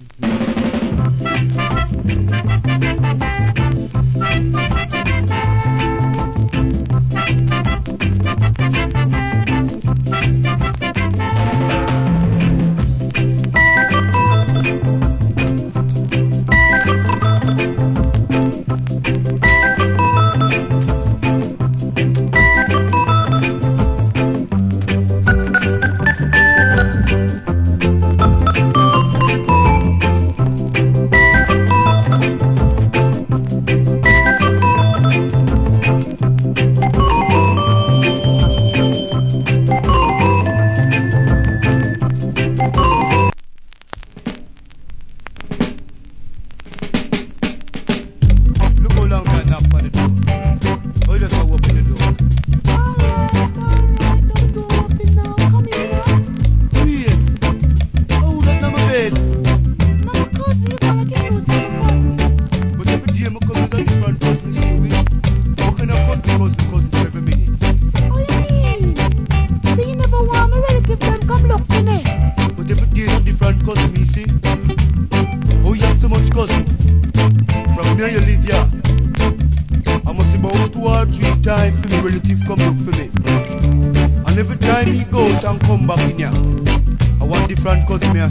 Look how long that knock on the door. Oh, you just go open the door. Alright, don't go open now. Come here. Wait. Oh, that's not my bed. Now my cousin, you gotta get used to my cousin. But every day my cousin's a different cousin, see we. What kind of cousin every minute? Oh, you mean? So you never want my relative them come look for me? But every day a different cousin, me see. Oh, you have so much cousin. From where you live here. I must about 2 or 3 times for me relative come look for me. And every time he go out and come back in here, I want different cousin me I